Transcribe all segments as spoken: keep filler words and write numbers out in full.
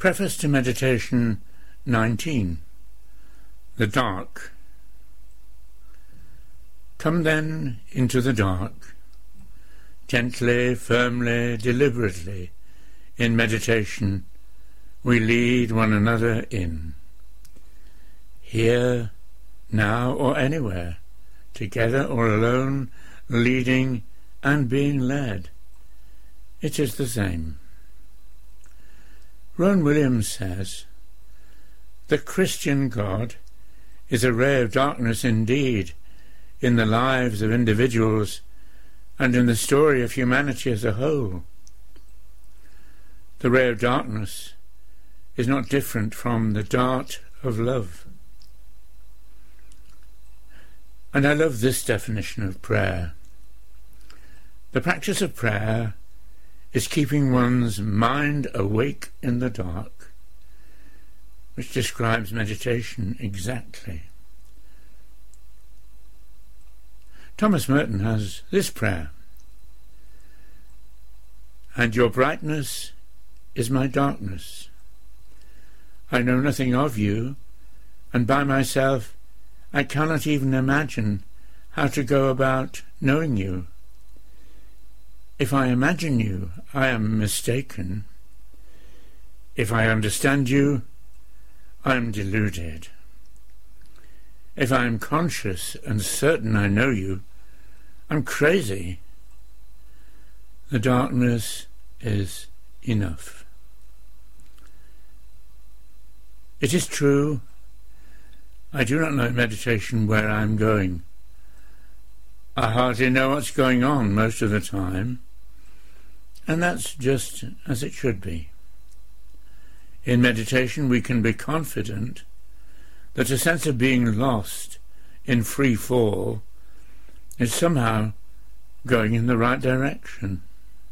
Preface to Meditation nineteen. The Dark. Come then into the dark, gently, firmly, deliberately, in meditation we lead one another in. Here, now or anywhere, together or alone, leading and being led. It is the same. Rowan Williams says, "The Christian God is a ray of darkness indeed in the lives of individuals and in the story of humanity as a whole. The ray of darkness is not different from the dart of love." And I love this definition of prayer. The practice of prayer is keeping one's mind awake in the dark, which describes meditation exactly. Thomas Merton has this prayer: "And your brightness is my darkness. I know nothing of you, and by myself I cannot even imagine how to go about knowing you. If I imagine you, I am mistaken. If I understand you, I am deluded. If I am conscious and certain I know you, I'm crazy. The darkness is enough." It is true, I do not know in meditation where I am going. I hardly know what's going on most of the time, and that's just as it should be. In meditation we can be confident that a sense of being lost in free fall is somehow going in the right direction,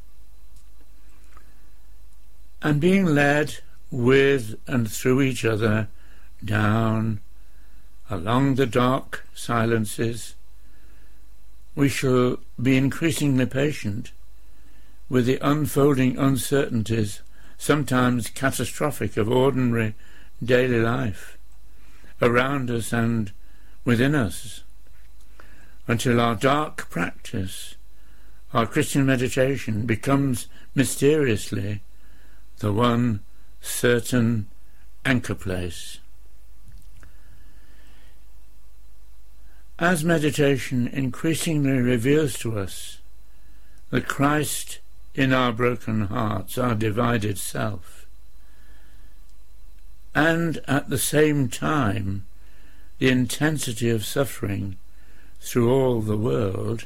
and being led with and through each other down along the dark silences. We shall be increasingly patient with the unfolding uncertainties, sometimes catastrophic, of ordinary daily life, around us and within us, until our dark practice, our Christian meditation, becomes mysteriously the one certain anchor place. As meditation increasingly reveals to us the Christ in our broken hearts, our divided self, and at the same time the intensity of suffering through all the world,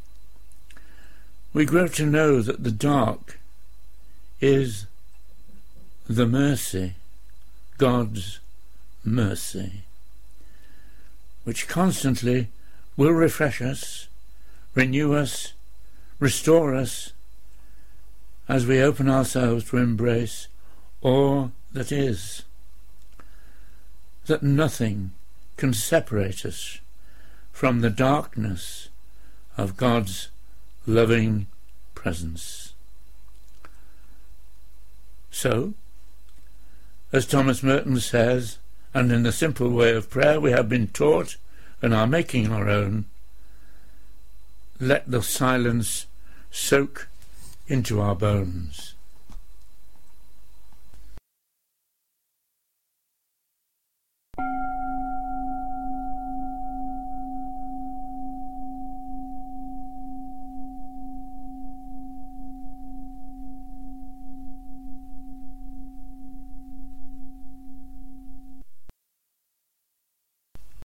we grow to know that the dark is the mercy, God's mercy, which constantly will refresh us, renew us, restore us, as we open ourselves to embrace all that is, that nothing can separate us from the darkness of God's loving presence. So, as Thomas Merton says, and in the simple way of prayer we have been taught and are making our own, let the silence soak into our bones.